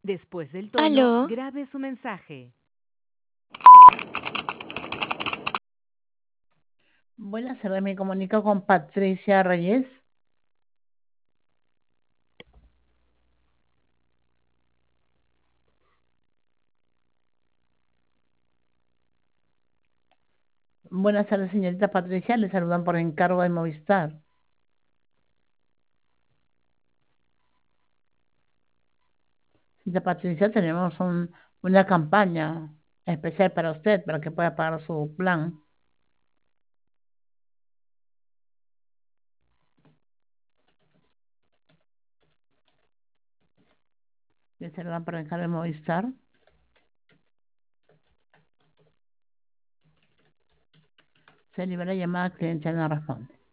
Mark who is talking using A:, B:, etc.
A: Después del tono,
B: Aló,
A: grabe su mensaje.
C: Buenas tardes, me comunico con Patricia Reyes. Buenas tardes, señorita Patricia. Le saludan por encargo de Movistar. Señorita Patricia, tenemos una campaña especial para usted, para que pueda pagar su plan. Le saludan por encargo de Movistar. Se libera llamada cliente, no responde.